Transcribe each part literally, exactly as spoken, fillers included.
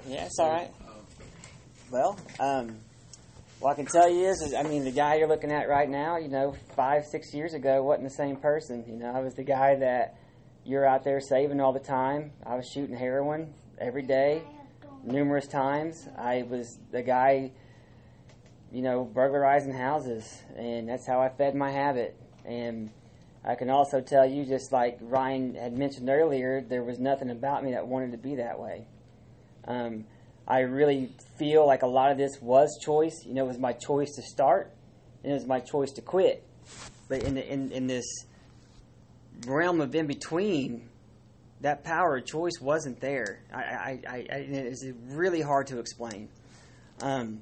Yeah, it's all right. Well, um, what I can tell you is, is, I mean, the guy you're looking at right now, you know, five, six years ago wasn't the same person. You know, I was the guy that you're out there saving all the time. I was shooting heroin every day, numerous times. I was the guy, you know, burglarizing houses, and that's how I fed my habit. And I can also tell you, just like Ryan had mentioned earlier, there was nothing about me that wanted to be that way. Um, I really feel like a lot of this was choice. You know, it was my choice to start, and it was my choice to quit. But in the, in, in this realm of in between, that power of choice wasn't there. I, I, I, I it's really hard to explain. Um,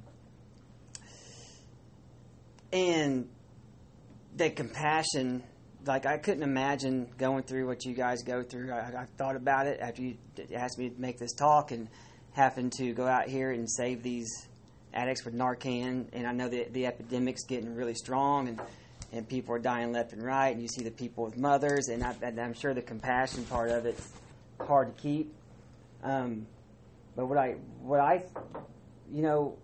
and the compassion, like I couldn't imagine going through what you guys go through. I, I thought about it after you asked me to make this talk, and having to go out here and save these addicts with Narcan. And I know that the epidemic's getting really strong, and, and people are dying left and right, and you see the people with mothers, and, I, and I'm sure the compassion part of it's hard to keep. Um, but what I, what I, you know,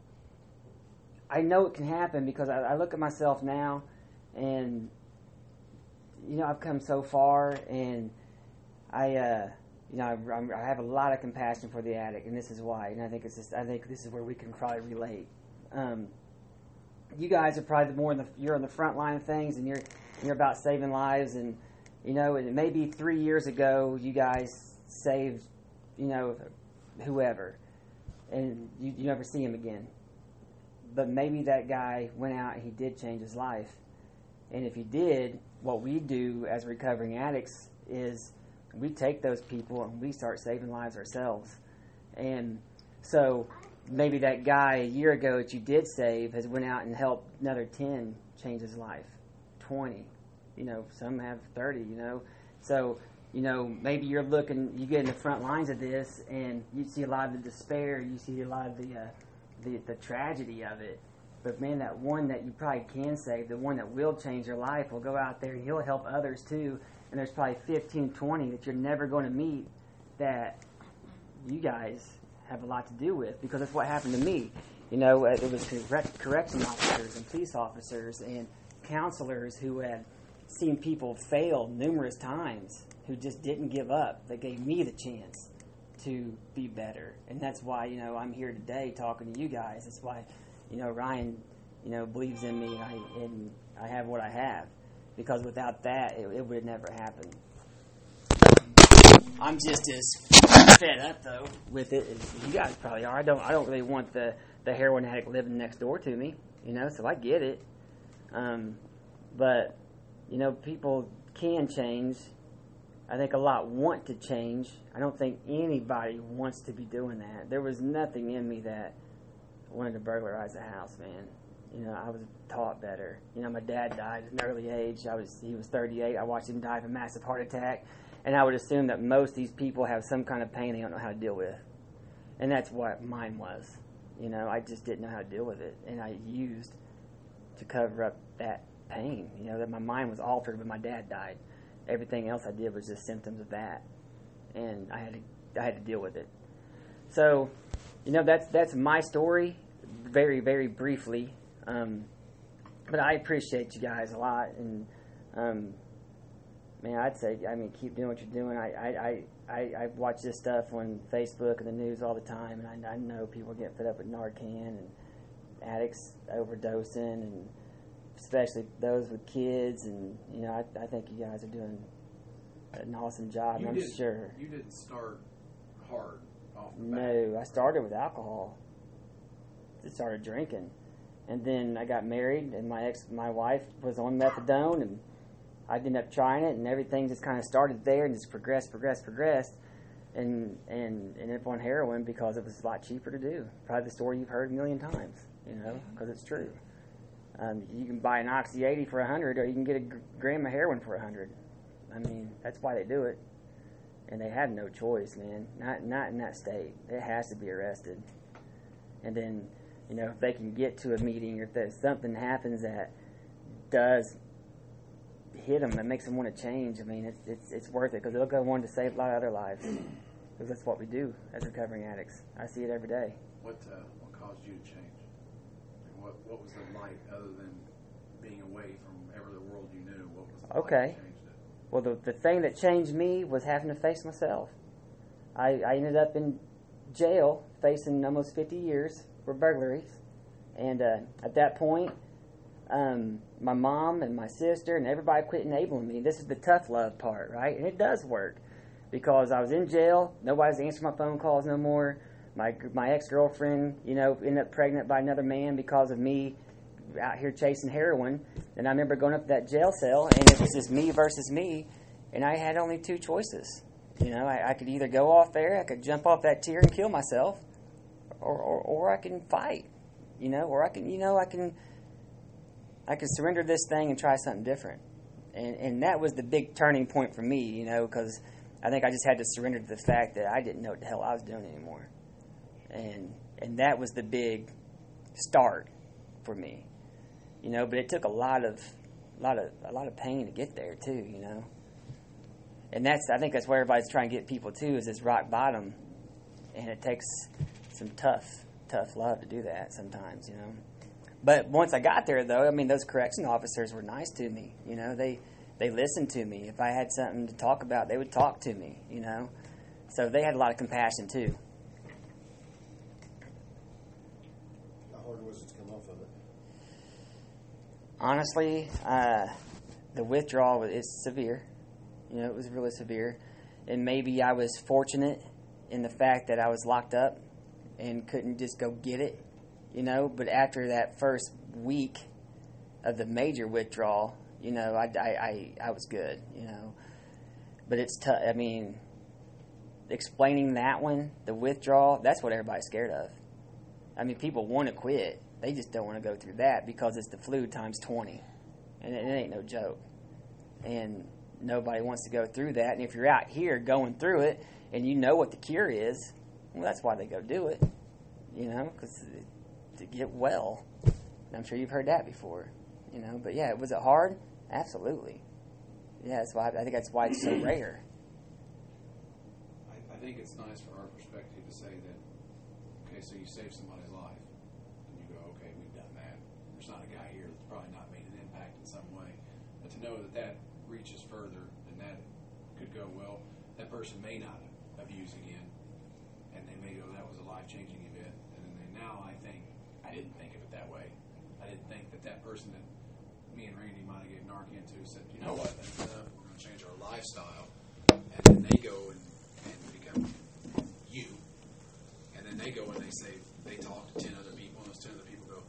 I know it can happen because I, I look at myself now, and, you know, I've come so far, and I, uh, you know, I, I have a lot of compassion for the addict, and this is why. And I think it's just, I think this is where we can probably relate. Um, you guys are probably more in the, you're on the front line of things, and you're you're about saving lives. And you know, and maybe three years ago, you guys saved, you know, whoever, and you, you never see him again. But maybe that guy went out and he did change his life. And if he did, what we do as recovering addicts is we take those people and we start saving lives ourselves. And so maybe that guy a year ago that you did save has went out and helped another ten change his life, twenty. You know, some have thirty, you know. So, you know, maybe you're looking, you get in the front lines of this and you see a lot of the despair, you see a lot of the, uh, the, the tragedy of it. But, man, that one that you probably can save, the one that will change your life, will go out there and he'll help others too. And there's probably fifteen, twenty that you're never going to meet that you guys have a lot to do with, because that's what happened to me. You know, it was correct, correction officers and police officers and counselors who had seen people fail numerous times, who just didn't give up. They gave me the chance to be better. And that's why, you know, I'm here today talking to you guys. That's why, you know, Ryan, you know, believes in me, and I, and I have what I have. Because without that, it, it would have never happened. I'm just as fed up, though, with it as you guys probably are. I don't I don't really want the, the heroin addict living next door to me, you know, so I get it. Um, but, you know, people can change. I think a lot want to change. I don't think anybody wants to be doing that. There was nothing in me that wanted to burglarize a house, man. You know, I was taught better. You know, my dad died at an early age. I was he was thirty-eight. I watched him die of a massive heart attack. And I would assume that most of these people have some kind of pain they don't know how to deal with. And that's what mine was. You know, I just didn't know how to deal with it. And I used to cover up that pain. You know, that my mind was altered when my dad died. Everything else I did was just symptoms of that. And I had to, I had to deal with it. So, you know, that's that's my story, very, very briefly. Um, but I appreciate you guys a lot, and um, man, I'd say, I mean, keep doing what you're doing. I I, I, I watch this stuff on Facebook and the news all the time, and I, I know people get fed up with Narcan and addicts overdosing, and especially those with kids. And you know, I, I think you guys are doing an awesome job. You I'm did, sure. You didn't start hard off the No, bat. I started with alcohol. Just started drinking. And then I got married, and my ex, my wife was on methadone, and I ended up trying it, and everything just kind of started there and just progressed, progressed, progressed, and and ended up on heroin because it was a lot cheaper to do. Probably the story you've heard a million times, you know, because it's true. Um, you can buy an Oxy eighty for a hundred, or you can get a gram of heroin for a hundred. I mean, that's why they do it, and they have no choice, man. Not not in that state. It has to be arrested, and then. You know, if they can get to a meeting, or if there's something happens that does hit them, that makes them want to change, I mean, it's it's, it's worth it, because they'll go on to save a lot of other lives. because that's what we do as recovering addicts. I see it every day. What uh, what caused you to change? Like what what was the light other than being away from every other world you knew? What was the Okay. light that changed it? Well, the, the thing that changed me was having to face myself. I, I ended up in jail facing almost fifty years for burglaries. And uh, at that point, um, my mom and my sister and everybody quit enabling me. This is the tough love part, right? And it does work because I was in jail. Nobody's answering my phone calls no more. My my ex-girlfriend, you know, ended up pregnant by another man because of me out here chasing heroin. And I remember going up to that jail cell, and it was just me versus me, and I had only two choices. You know, I, I could either go off there, I could jump off that tier and kill myself, or, or or I can fight. You know, or I can, you know, I can, I can surrender this thing and try something different. And and that was the big turning point for me, you know, because I think I just had to surrender to the fact that I didn't know what the hell I was doing anymore. And and that was the big start for me. You know, but it took a lot of, a lot of, a lot of pain to get there too. You know, and that's I think that's where everybody's trying to get people to is this rock bottom, and it takes some tough, tough love to do that sometimes. You know, but once I got there, though, I mean, those correction officers were nice to me. You know, they they listened to me. If I had something to talk about, they would talk to me. You know, so they had a lot of compassion too. How hard was it to come off of it? Honestly, uh, the withdrawal is severe. You know, it was really severe. And maybe I was fortunate in the fact that I was locked up and couldn't just go get it, you know. But after that first week of the major withdrawal, you know, I, I, I, I was good, you know. But it's tough. I mean, explaining that one, the withdrawal, that's what everybody's scared of. I mean, people want to quit. They just don't want to go through that because it's the flu times twenty. And it, it ain't no joke. And nobody wants to go through that. And if you're out here going through it and you know what the cure is, well, that's why they go do it. You know, because to get well. And I'm sure you've heard that before. You know, but yeah, was it hard? Absolutely. Yeah, that's why I think that's why it's so rare. I, I think it's nice from our perspective to say that, okay, so you saved somebody's life. Okay, we've done that. There's not a guy here that's probably not made an impact in some way. But to know that that reaches further and that could go, well, that person may not abuse again. And they may go, that was a life-changing event. And then they, now I think, I didn't think of it that way. I didn't think that that person that me and Randy might have gave Narcan to said, you know what, that's enough. We're going to change our lifestyle. And then they go and, and become you. And then they go and they say, they talk to ten other people, and those ten other people go,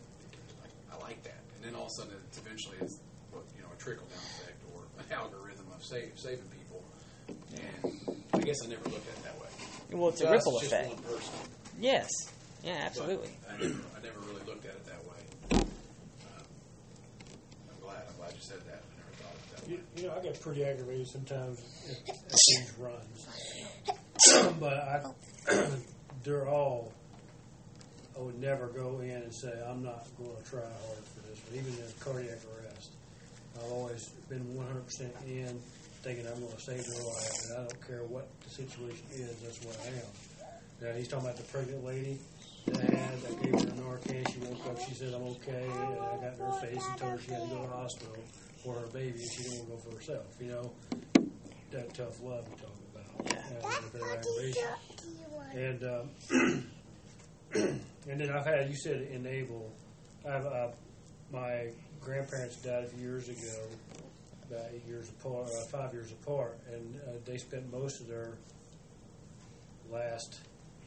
I like that. And then all of a sudden, it's eventually it's you know a trickle down effect or an algorithm of save, saving people. And I guess I never looked at it that way. Well, it's to a ripple us, effect. Just one person. Yes. Yeah, absolutely. But I never, I never really looked at it that way. Um, I'm glad. I'm glad you said that. I never thought of it that way. You, you know, I get pretty aggravated sometimes at, at these runs, but I, they're all. I would never go in and say, I'm not going to try hard for this one, even in cardiac arrest. I've always been one hundred percent in, thinking I'm going to save their life, and I don't care what the situation is, that's what I am. Now, he's talking about the pregnant lady that I had, I gave her Narcan, she woke up, she said, I'm okay, and I got in her face and told her she had to go to the hospital for her baby, and she didn't want to go for herself, you know? That tough love we talk about, uh, with their aggravation. And, um, and then I've had, you said enable. I've, uh, my grandparents died a few years ago, about eight years apart, uh, five years apart, and uh, they spent most of their last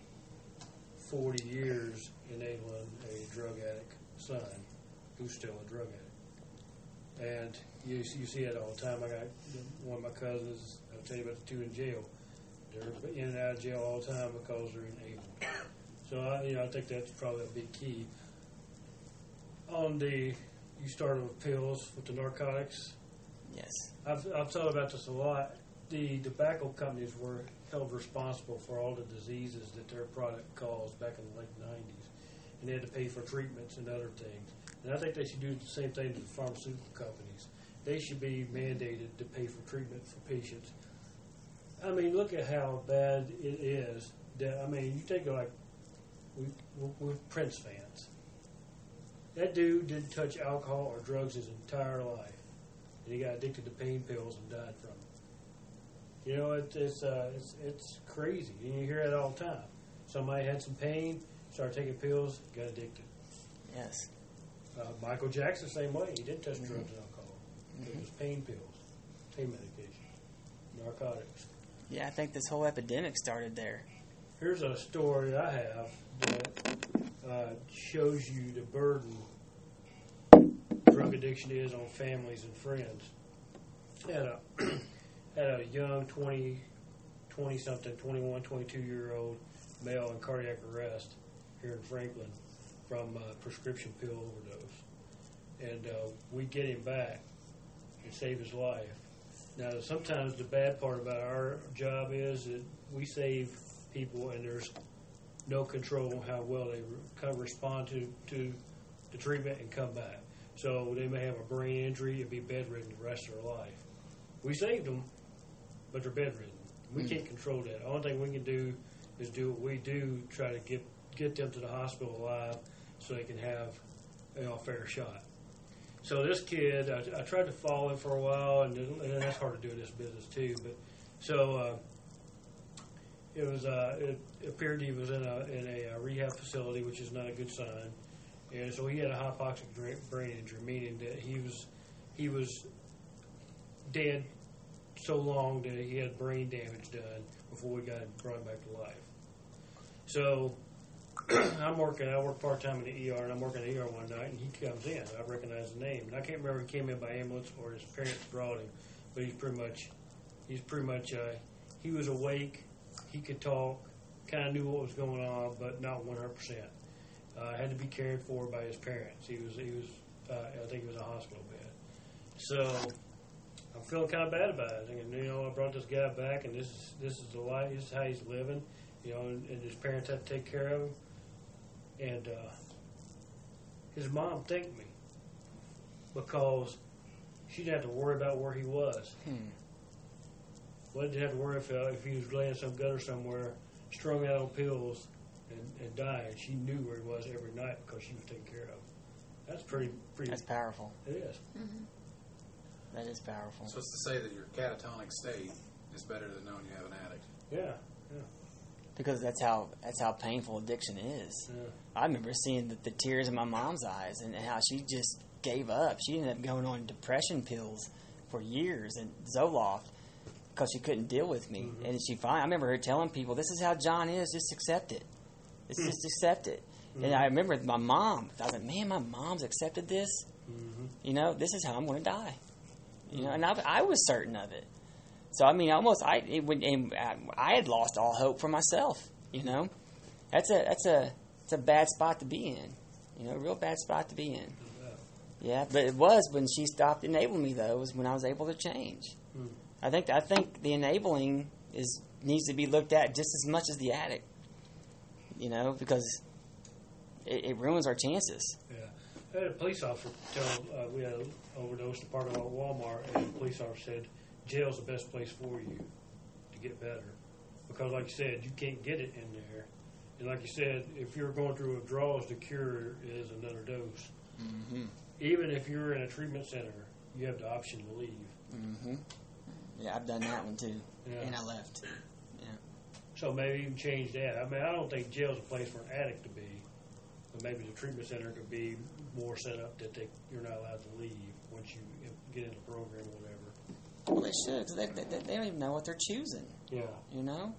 forty years enabling a drug addict son who's still a drug addict. And you, you see it all the time. I got one of my cousins, I'll tell you about the two in jail. They're in and out of jail all the time because they're enabled. So, I, you know, I think that's probably a big key. On the, you started with pills, with the narcotics. Yes. I've, I've thought about this a lot. The tobacco companies were held responsible for all the diseases that their product caused back in the late nineties. And they had to pay for treatments and other things. And I think they should do the same thing to the pharmaceutical companies. They should be mandated to pay for treatment for patients. I mean, look at how bad it is. That, I mean, you take like we we're, we're Prince fans. That dude didn't touch alcohol or drugs his entire life, and he got addicted to pain pills and died from it. You know, it, it's uh, it's it's crazy, and you hear it all the time. Somebody had some pain, started taking pills, got addicted. Yes. Uh, Michael Jackson, same way. He didn't touch Mm-hmm. drugs and alcohol. Mm-hmm. It was pain pills, pain medication, narcotics. Yeah, I think this whole epidemic started there. Here's a story I have that uh, shows you the burden drug addiction is on families and friends. Had a had a young twenty, twenty-something, twenty-one, twenty-two-year-old male in cardiac arrest here in Franklin from uh, prescription pill overdose. And uh, we get him back and save his life. Now, sometimes the bad part about our job is that we save people and there's no control on how well they come respond to, to the treatment and come back. So they may have a brain injury and be bedridden the rest of their life. We saved them, but they're bedridden. We mm. can't control that. The only thing we can do is do what we do, try to get get them to the hospital alive so they can have, you know, a fair shot. So this kid, I, I tried to follow him for a while, and, and that's hard to do in this business too. But so uh, it was. Uh, it appeared he was in a in a rehab facility, which is not a good sign. And so he had a hypoxic brain injury, meaning that he was he was dead so long that he had brain damage done before we got him brought him back to life. So I'm working. I work part time in the E R, and I'm working in the E R one night, and he comes in. I recognize the name, and I can't remember if he came in by ambulance or his parents brought him, but he's pretty much he's pretty much uh, he was awake. He could talk, kind of knew what was going on, but not one hundred percent. Uh, had to be cared for by his parents. He was he was uh, I think he was in a hospital bed. So I'm feeling kind of bad about it. Thinking, you know, I brought this guy back, and this is this is the life. This is how he's living. You know, and, and his parents have to take care of him. And uh, his mom thanked me because she didn't have to worry about where he was. Hmm. Well, didn't have to worry if, uh, if he was laying in some gutter somewhere, strung out on pills, and, and dying. She knew where he was every night because she was taken care of. That's pretty, pretty. That's powerful. It is. Mm-hmm. That is powerful. So it's to say that your catatonic state is better than knowing you have an addict. Yeah, yeah. Because that's how that's how painful addiction is. Yeah. I remember seeing the, the tears in my mom's eyes and how she just gave up. She ended up going on depression pills for years and Zoloft because she couldn't deal with me. Mm-hmm. And she finally, I remember her telling people, "This is how John is. Just accept it. Just, just accept it." Mm-hmm. And I remember my mom. I was like, "Man, my mom's accepted this. Mm-hmm. You know, this is how I'm going to die." You know, and I, I was certain of it. So I mean, almost I it would, and I had lost all hope for myself. You know, that's a that's a it's a bad spot to be in. You know, a real bad spot to be in. Yeah, but it was when she stopped enabling me. Though was when I was able to change. Hmm. I think I think the enabling is needs to be looked at just as much as the addict. You know, because it, it ruins our chances. Yeah, I had a police officer tell uh, we had an overdose in the parking lot of Walmart, and the police officer said, "Jail's the best place for you to get better." Because like you said, you can't get it in there. And like you said, if you're going through withdrawals, the cure is another dose. Mm-hmm. Even if you're in a treatment center, you have the option to leave. Mm-hmm. Yeah, I've done that one too. Yeah. And I left. Yeah. So maybe even change that. I mean, I don't think jail's a place for an addict to be. But maybe the treatment center could be more set up that they, you're not allowed to leave once you get in the program or whatever. Well, they should, because they, they, they don't even know what they're choosing. Yeah. You know?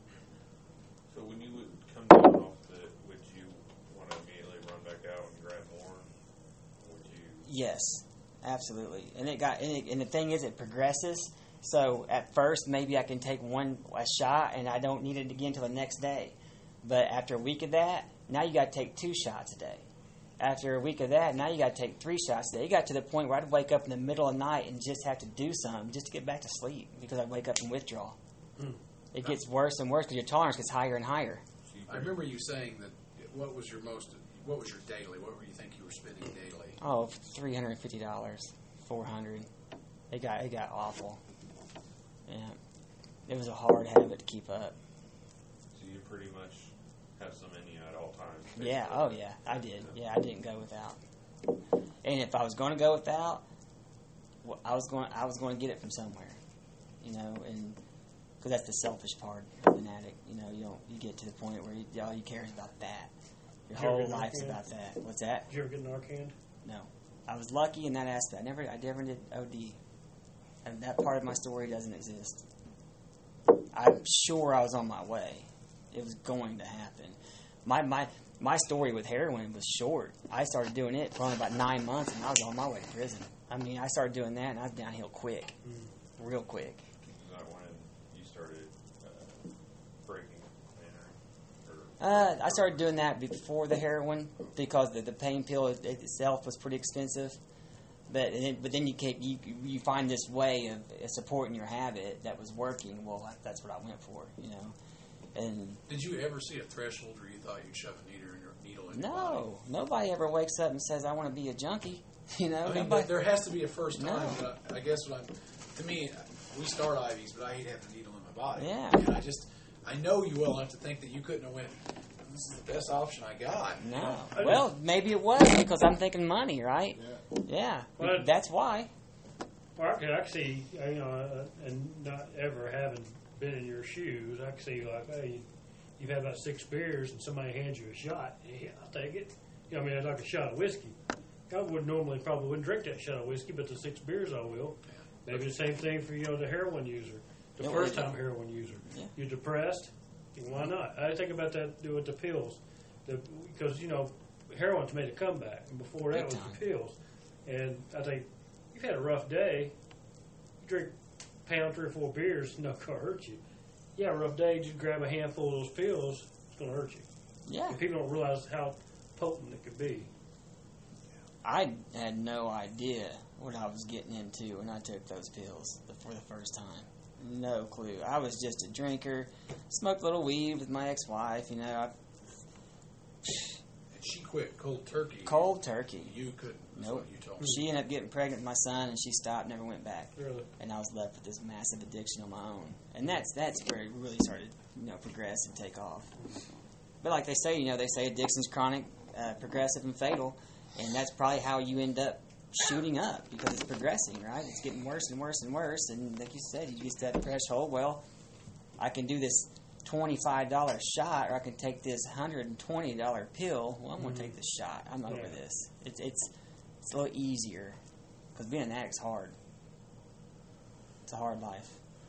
So when you would come down off the, would you want to immediately run back out and grab more? Would you? Yes, absolutely. And it got, and, it, and the thing is, it progresses. So at first, maybe I can take one a shot, and I don't need it again until the next day. But after a week of that, now you got to take two shots a day. After a week of that, now you got to take three shots a day. It got to the point where I'd wake up in the middle of the night and just have to do something just to get back to sleep because I'd wake up and withdraw. Mm. It gets worse and worse because your tolerance gets higher and higher. I remember you saying that. What was your most? What was your daily? What were you think you were spending daily? Oh, three hundred and fifty dollars, four hundred. It got it got awful. Yeah. it was a hard habit to keep up. So you pretty much have some in you at all times. Yeah, basically. oh yeah, I did. Yeah, I didn't go without. And if I was going to go without, well, I was going. I was going to get it from somewhere, you know, and because that's the selfish part of an addict. You know, you don't. You get to the point where you, all you care is about that. Your Did you ever whole get life's Narcan? about that. What's that? Did you ever get Narcan? No, I was lucky in that aspect. I never. I never did O D. And that part of my story doesn't exist. I'm sure I was on my way. It was going to happen. My my my story with heroin was short. I started doing it for only about nine months, and I was on my way to prison. I mean, I started doing that, and I was downhill quick, Mm. real quick. Is that when you started uh, breaking and entering? Or, Uh, I started doing that before the heroin because the, the pain pill it, itself was pretty expensive. But and then, but then you, can, you you find this way of supporting your habit that was working. Well, that's what I went for, you know. And Did you ever see a threshold where you thought you'd shove a needle in your needle in your body? no, nobody ever wakes up and says, "I want to be a junkie." You know, I mean, nobody. but there has to be a first time. No. But I, I guess what I'm, to me, we start I Vs, but I hate having a needle in my body. Yeah. And I just, I know you well enough to think that you couldn't have went. This is the best option I got. No. I Well, maybe it was because I'm thinking money, right? Yeah. Yeah. Well, That's why. Well, I can, I can see, uh, you know, uh, and not ever having been in your shoes, I can see like, hey, you've had about six beers and somebody hands you a shot. Yeah, I'll take it. You know, I mean, it's like a shot of whiskey. I would normally probably wouldn't drink that shot of whiskey, but the six beers I will. Maybe the same thing for, you know, the heroin user, the Yeah, first well, time heroin user. Yeah. You're depressed, why not? I think about that do with the pills. The, because, you know, heroin's made a comeback, and before that Big was time. the pills. And I think you've had a rough day, you drink a pound, three or four beers, no going to hurt you. You have a rough day, just grab a handful of those pills, it's going to hurt you. Yeah. And people don't realize how potent it could be. I had no idea what I was getting into when I took those pills for the first time. No clue. I was just a drinker, smoked a little weed with my ex-wife, you know. I, And she quit cold turkey. cold turkey. You couldn't. That's Nope. what you told me. She ended up getting pregnant with my son, and she stopped, never went back. Really. And I was left with this massive addiction on my own. And that's that's where it really started, you know, progress and take off. But like they say, you know, they say addiction's chronic, uh, progressive, and fatal, and that's probably how you end up shooting up because it's progressing, right? It's getting worse and worse and worse. And like you said, you get to that threshold. Well, I can do this twenty-five dollar shot, or I can take this one hundred twenty dollar pill. Well, I'm going to take this shot. I'm over Yeah. this. It's it's it's a little easier because being an addict's hard. It's a hard life.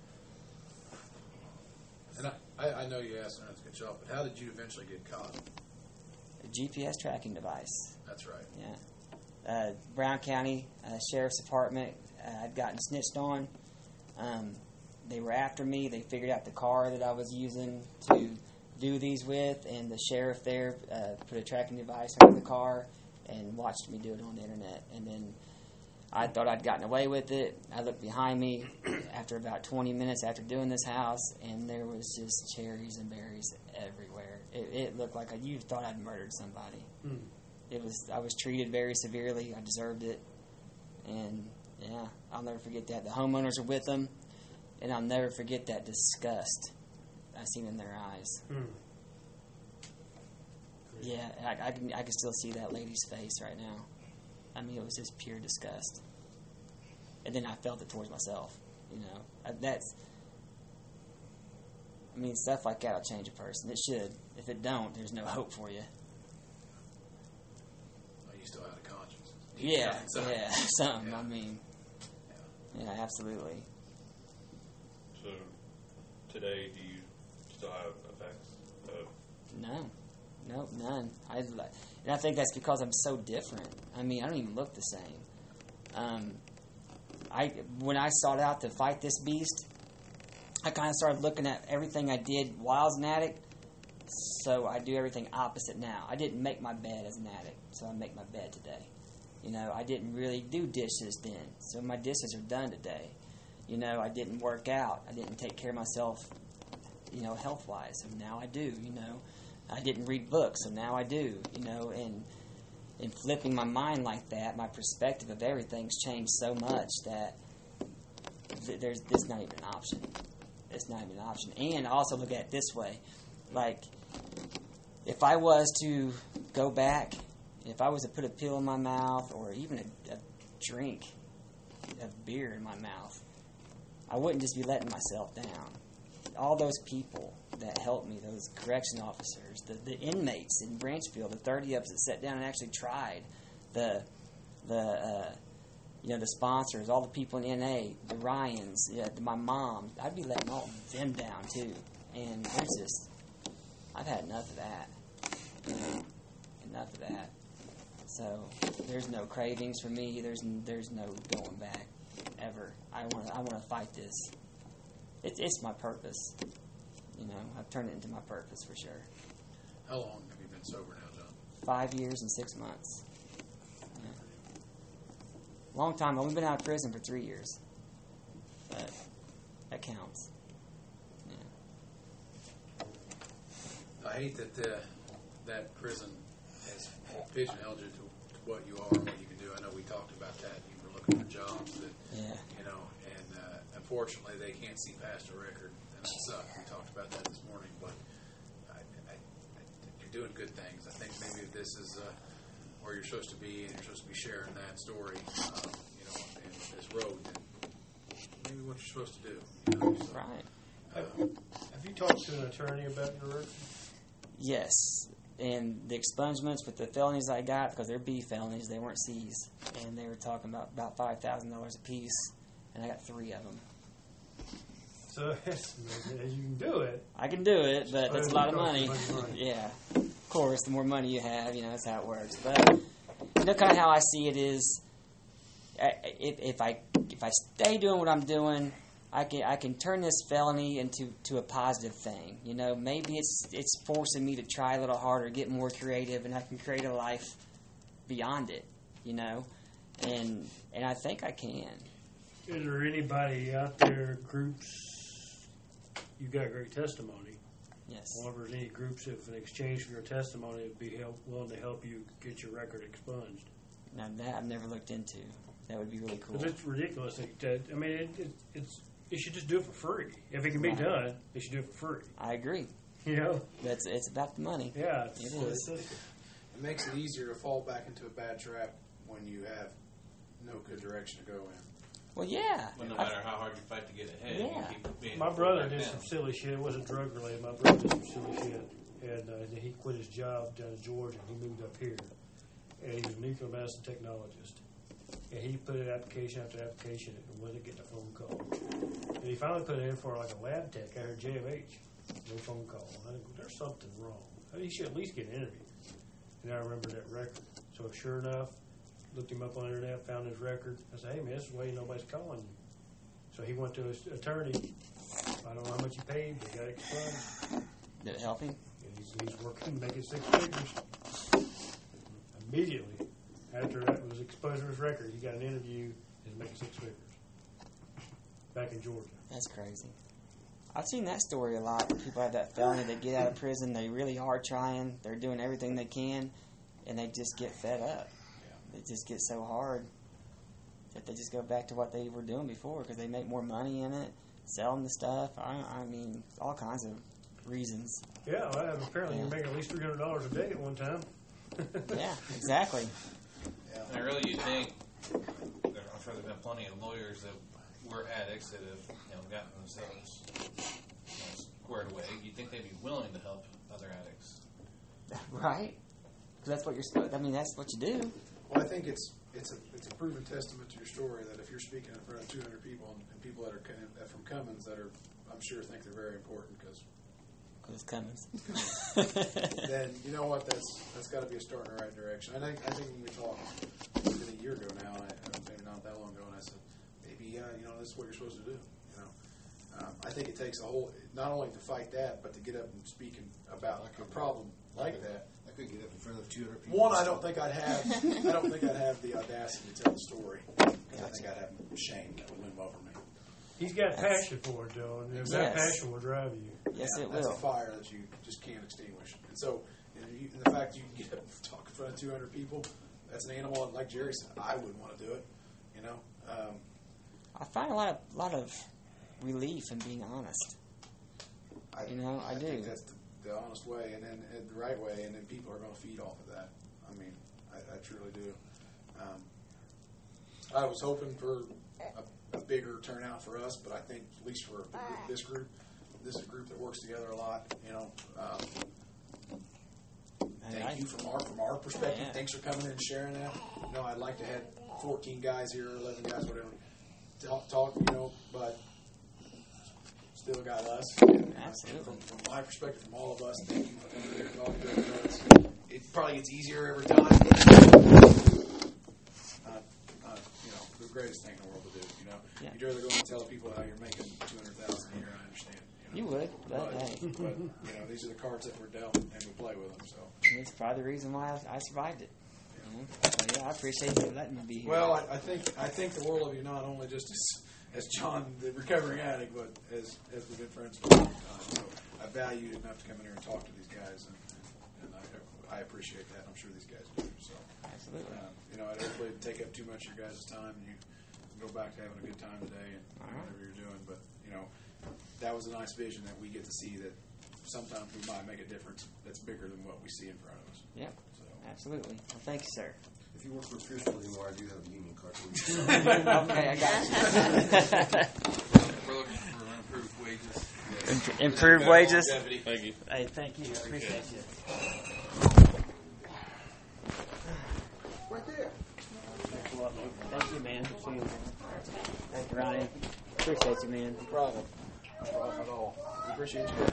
And I, I, I know you asked her to get you off, but how did you eventually get caught? A G P S tracking device. That's right. Yeah. Uh, Brown County uh, Sheriff's Department. Uh, I'd gotten snitched on. Um, they were after me. They figured out the car that I was using to do these with, and the sheriff there uh, put a tracking device under the car and watched me do it on the internet. And then I thought I'd gotten away with it. I looked behind me after about twenty minutes after doing this house, and there was just cherries and berries everywhere. It, it looked like I, you thought I'd murdered somebody. Hmm. It was I was treated very severely. I deserved it, and yeah, I'll never forget that. The homeowners were with them, and I'll never forget that disgust I seen in their eyes. Hmm. Yeah, I, I can I can still see that lady's face right now. I mean, it was just pure disgust, and then I felt it towards myself. You know, I, that's. I mean, stuff like that will change a person. It should. If it don't, there's no hope for you. Oh, you still had a conscience. Yeah, So- yeah, something. Yeah. I mean, yeah, absolutely. So today, do you still have effects of? No, no, none. I and I think that's because I'm so different. I mean, I don't even look the same. Um, I when I sought out to fight this beast, I kind of started looking at everything I did while I was an addict. So I do everything opposite now. I didn't make my bed as an addict, so I make my bed today. You know, I didn't really do dishes then, so my dishes are done today. You know, I didn't work out. I didn't take care of myself, you know, health-wise, so now I do, you know. I didn't read books, so now I do, you know, and in flipping my mind like that, my perspective of everything's changed so much that th- there's this not even an option. it's not even an option. And I also look at it this way, like if I was to go back, if I was to put a pill in my mouth or even a, a drink of beer in my mouth, I wouldn't just be letting myself down. All those people that helped me, those correction officers, the, the inmates in Branchfield, the thirty of us that sat down and actually tried, the the uh, you know the sponsors, all the people in N A, the Ryans, yeah, my mom, I'd be letting all of them down too. And it's just, I've had enough of that. You know, enough of that. So there's no cravings for me. There's there's no going back ever. I want I want to fight this. It's it's my purpose. You know, I've turned it into my purpose for sure. How long have you been sober now, John? Five years and six months. Yeah. Long time. I've only been out of prison for three years. But that counts. Yeah. I hate that uh, that prison has pigeonholed you to, to what you are and what you can do. I know we talked about that. You were looking for jobs that, Yeah. you know, and uh, unfortunately they can't see past a record, and that sucks. We talked about that this morning, but I, I, I, you're doing good things. I think maybe if this is uh, where you're supposed to be and you're supposed to be sharing that story, um, you know, and this road, then maybe what you're supposed to do. You know, so, Right. Have, have you talked to an attorney about your record? Yes. And the expungements with the felonies I got, because they're B felonies, they weren't C's, and they were talking about about five thousand dollars a piece, and I got three of them. So you can do it. I can do it, but that's a lot of money. Costs too much money. Yeah, of course, the more money you have, you know, that's how it works. But you know, kind of how I see it is, I- if if I if I stay doing what I'm doing, I can I can turn this felony into to a positive thing. You know, maybe it's it's forcing me to try a little harder, get more creative, and I can create a life beyond it. You know, and and I think I can. Is there anybody out there, groups, you've got great testimony. Yes. I wonder if there's any groups, if in exchange for your testimony, would be help, willing to help you get your record expunged. Now that I've never looked into. That would be really cool. Because it's ridiculous. That, that, I mean, it, it, it's you should just do it for free. If it can be Right. done, you should do it for free. I agree. You know? That's it's about the money. Yeah. It It's, is. it's, it makes it easier to fall back into a bad trap when you have no good direction to go in. Well, yeah. Well, no I- matter how hard you fight to get ahead, Yeah. you keep being my pulled brother back did down. some silly shit. It wasn't drug related. My brother did some silly shit. And uh, he quit his job down in Georgia and he moved up here. And he was a nuclear medicine technologist. And he put in application after application and wasn't getting a phone call. And he finally put it in for like a lab tech out here at J M H. No phone call. I think there's something wrong. I mean, he should at least get an interview. And I remember that record. So sure enough, looked him up on the internet, found his record. I said, hey man, this is why nobody's calling you. So he went to his attorney. I don't know how much he paid, but he got expunged. Did it help him? And he's, he's working, making six figures. Immediately after that was exposed to his record, he got an interview and making six figures. Back in Georgia. That's crazy. I've seen that story a lot. Where people have that felony, they get out of prison, they really are trying, they're doing everything they can, and they just get fed up. It just gets so hard that they just go back to what they were doing before because they make more money in it, selling the stuff. I, I mean, all kinds of reasons. Yeah, well, apparently you're making at least three hundred dollars a day at one time. Yeah, exactly. And really, you think, I'm sure there's been plenty of lawyers that were addicts that have, you know, gotten themselves, you know, squared away. You'd think they'd be willing to help other addicts. Right? 'Cause that's what you're supposed. I mean, that's what you do. Well, I think it's it's a it's a proven testament to your story that if you're speaking in front of two hundred people and, and people that are co- that from Cummins that are, I'm sure, think they're very important because Because it's Cummins. then you know what that's that's got to be a start in the right direction. I think I think when we talked it's been a year ago now, and I, maybe not that long ago, and I said maybe uh, you know this is what you're supposed to do. You know, um, I think it takes a whole not only to fight that, but to get up and speak in, about a problem like that. I could get up in front of two hundred people. One, I don't think I'd have. I don't think I'd have the audacity to tell the story. Because I think I'd have shame that would loom over me. He's got passion for it, though, and if that Yes. passion will drive you. Yes, Yeah, it that's will. a fire that you just can't extinguish. And so, and, you, and the fact you can get up and talk in front of two hundred people, that's an animal. And like Jerry said, I wouldn't want to do it. You know. Um, I find a lot of lot of relief in being honest. I, You know, I I do. think that's the, the honest way, and then and the right way, and then people are going to feed off of that. I mean, I, I truly do. Um, I was hoping for a, a bigger turnout for us, but I think at least for the, group- this group, this is a group that works together a lot. You know, um, And I- thank you from our from our perspective. Yeah. Thanks for coming in and sharing that. You know, I'd like to have fourteen guys here, eleven guys, whatever. Talk, talk you know, but still got us. And Absolutely. From, from my perspective, from all of us, thank you for coming here and talking to us. You know, it's, it probably gets easier every time. Uh, uh, you know, the greatest thing in the world to do. You know, Yeah. you'd rather go and tell people how you're making two hundred thousand a year. I understand. You know. would, but But, hey, but you know, these are the cards that we're dealt, and we play with them. So. it's probably the reason why I, I survived it. You know? So, yeah, I appreciate you letting me be here. Well, I, I think I think the world of you, not only just as, as John, the recovering addict, but as as we've been friends for a long time. So I value you enough to come in here and talk to these guys, and, and I, I appreciate that. I'm sure these guys do. So, Absolutely. um, you know, I don't really take up too much of your guys' time. You can go back to having a good time today and All right. whatever you're doing. But you know, that was a nice vision that we get to see. That sometimes we might make a difference that's bigger than what we see in front of us. Yep. So. Absolutely. Well, thank you, sir. If you work for Pearsall anymore, I do have a union card. Okay, I got you. We're looking for improved wages. Im- improved wages. Longevity. Thank you. Hey, thank you. I appreciate you. Right there. Thank you, man. Thank you, Ryan. Appreciate you, man. No problem. No problem at all. We appreciate you.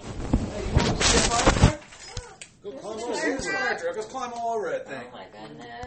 Go climb all over it. Go climb all over that thing. Oh my goodness.